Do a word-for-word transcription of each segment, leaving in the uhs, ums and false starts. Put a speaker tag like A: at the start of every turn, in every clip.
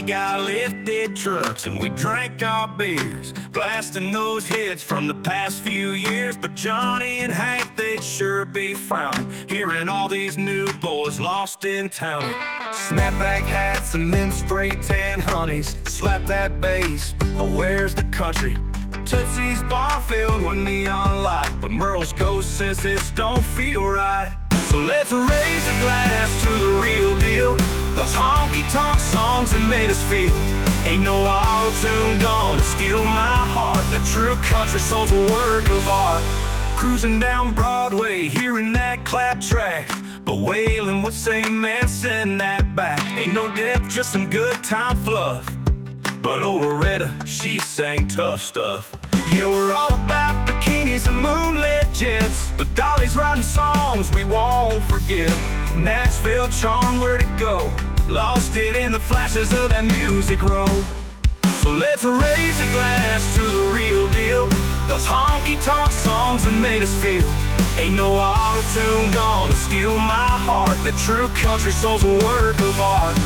A: got lifted trucks and we drank our beers, blasting those hits from the past few years. But Johnny and Hank, they'd sure be frowning, hearing all these new boys lost in town. Snapback hats and them spray tan honeys, slap that bass, oh where's the country? Tootsie's bar filled with neon light, but Merle's ghost says this don't feel right. So let's raise a glass to the real deal, those honky-tonk songs that made us feel. Ain't no auto-tune gonna steal my heart. The true country soul's a work of art. Cruising down Broadway, hearing that clap track, but Waylon would say, man, send that back. Ain't no depth, just some good time fluff. But old Loretta, she sang tough stuff. Yeah, we're all about bikinis and moonlit jets, but Dolly's writing songs we won't forget. Nashville charm, where'd it go? Lost it in the flashes of that music road. So let's raise a glass to the real deal, those honky-tonk songs that made us feel. Ain't no auto-tune gonna steal my heart. The true country soul's a work of art.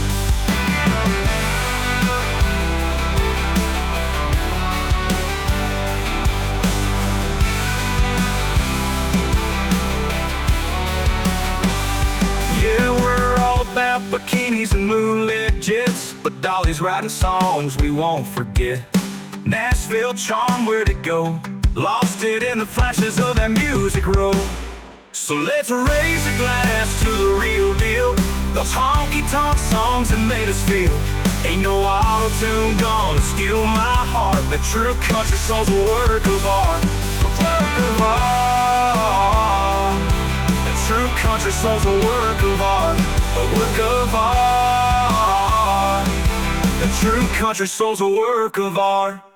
A: About bikinis and moonlit jets, but Dolly's writing songs we won't forget. Nashville charm, where'd it go? Lost it in the flashes of that music road. So let's raise a glass to the real deal, those honky-tonk songs that made us feel. Ain't no auto-tune gonna steal my heart. The true country soul's a work of art. A work of art. The true country soul's a work of art. A work of art. The true country soul's a work of art.